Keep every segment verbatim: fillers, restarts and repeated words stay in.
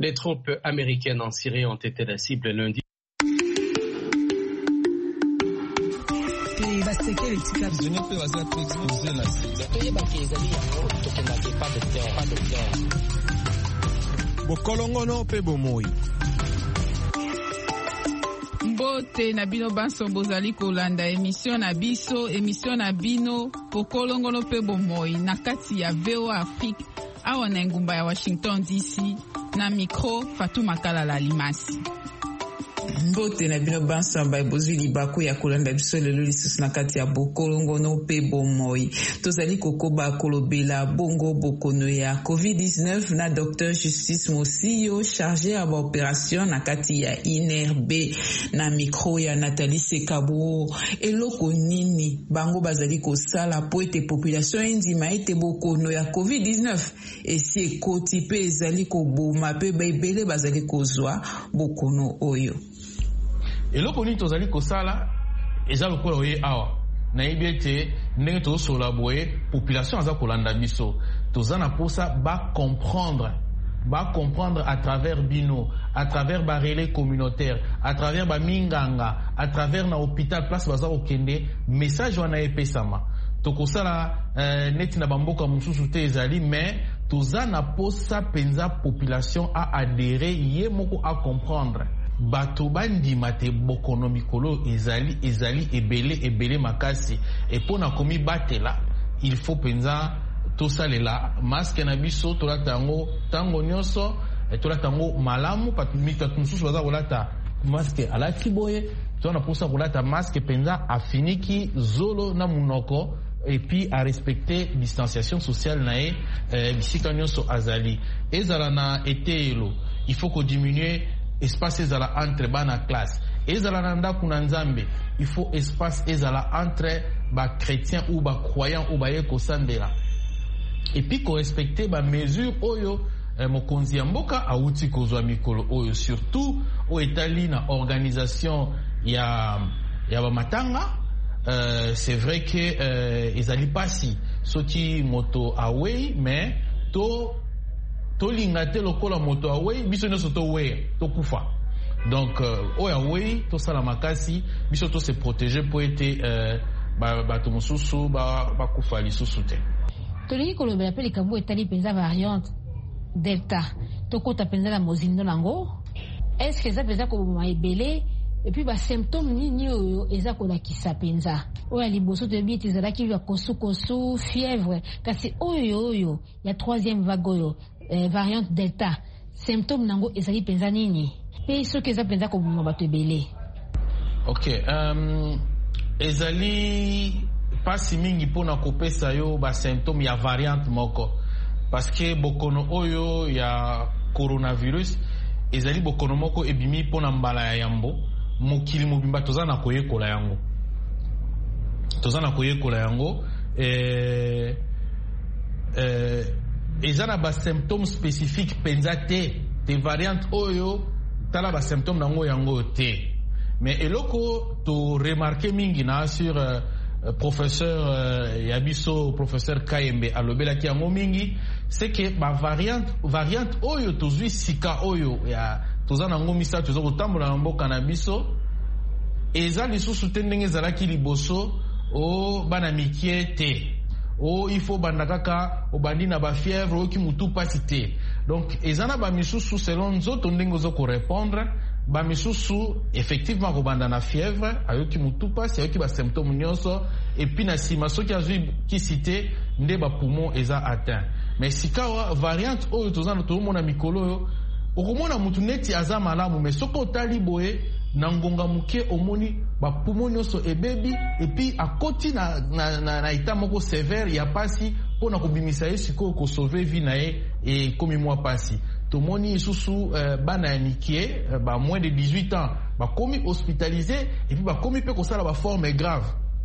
Les troupes américaines en Syrie ont été la cible lundi. Bokolongono pe bomoi. Mbote na bino banso bozali kolanda émission na biso émission na bino Bokolongono pe bomoi na kati ya V O A Afrique awa na ngumba ya Washington D C na micro Fatou Makala Limasi. Mbote na bino bansamba ebozwi libaku ya kolanda biso lelo lisusu na kati ya Bokolongono pe bomoi. Tozali kokoba kolobela bongo bokono ya covid dix-neuf na Docteur Justice Mosiyo chargé ya ba opération na kati ya I N R B na micro ya Nathalie Sekabo. Eloko nini bango bazali kosala po ete population endima ete bokono ya covid dix-neuf esi ekoti pe ezali koboma pe baibele bazali kozwa bokono oyo. Eloko nini tozali kosala eza lokola oye awa na yebi ete ndenge tozosola boye population aza kolanda biso tozana posa ba comprendre ba comprendre à travers bino à travers ba relais communautaire à travers ba minganga à travers na hôpital place baza okende message wana epesama tokosala euh, neti na bamboka mususu te ezali mais tozana posa penza population a adhérer ye moko a comprendre bato bandima te bokono mikolo ezali ezali ebele ebele makasi epona komi batela il faut penza tosalela masque na biso tolata yango tango nyonso tolata yango malamu patumita mususu baza kolata masque alati boye tona posa kolata masque penza afiniki zolo na munoko et puis à respecter distanciation sociale nae eh, bisika nyonso azali ezala na etelo il faut ko diminuer espace ezala entre bana classe ezala na ndaku na nzambe il faut espace ezala entre ba chrétien ou ba croyant ou ba yeko sandela et puis ko respecter ba mesure oyo eh, mokonzi ya mboka auti kozwa mikolo oyo surtout o etali na organisation ya ya ba matanga. Euh, c'est vrai que euh, ezali pasi soki moto away mais to to lingate lokola moto away biso nyonso to we to kufa donc euh, oya away to sala makasi biso to se protéger pour être euh, ba ba to mususu ba ba kufa lisusu te tolingi kolobela pe likambo etali penza variante delta to kota penza la mozindo nango est-ce que ça penza ko maibele et puis ba symptômes nini oyo eza kolakisa penza oyo liboso te bi tezalaki ya kosu kosu fièvre kasi oyo oyo ya troisième vague oyo eh, variante delta symptômes nango ezali penza nini pe soki eza penza koboma bato ebele. Ok um, ezali pasi mingi mpona kopesa yo ba symptômes ya variante moko parce que bokono oyo ya coronavirus ezali bokono moko ebimi mpona mbala ya yambo mokili mobimba tozana koyekola yango tozana koyekola yango eh eh ezana ba symptômes spécifiques penza te te variante oyo tala ba symptômes nango yango te mais eloko to remarquer mingi na sur euh, professeur euh, Yabiso professeur Kayembe alobela ki yango mingi c'est que ba variante variante oyo tozwi sika oyo ya tozana ngo misa tozo kotambola na mboka na biso eza lisusu te ndenge ezalaki liboso o bana mikie te o il faut banda kaka obandi na ba fièvre o ki mutu pasi te donc ezana ba misusu selon nzoto ndenge ozo ko répondre ba misusu effectivement ko banda na fièvre ayoki mutu pasi ayoki ba symptômes nyonso et puis na sima soki azwi ki cité nde ba poumon eza atteint mais sikawa variante oyo tozana to mona mikolo yo okomona mutu neti aza malamu mais soko tali boye na ngonga muke omoni ba poumon nyonso ebebi et puis akoti na na na, na ita moko sévère ya pasi pona kobimisa ye siko ko sauver vie na ye et komi mwa pasi tomoni isusu euh, bana ya mikie euh, ba moins de dix-huit ans ba komi hospitalisé et puis ba komi pe ko sala ba forme grave.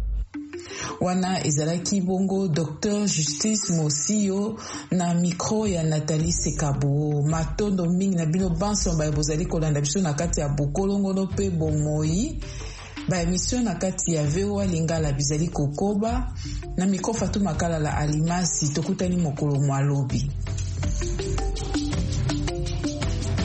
Wana ezalaki bongo Docteur Justice Mosiyo na micro ya Nathalie Sekabo. Matondo mingi na bino banso ba bozali kolanda biso na kati ya Bokolongono pe bomoi ba émission na kati ya V O A Lingala bizali kokoba na micro Fatou Makala la Alimasi tokutani mokolo mwalobi.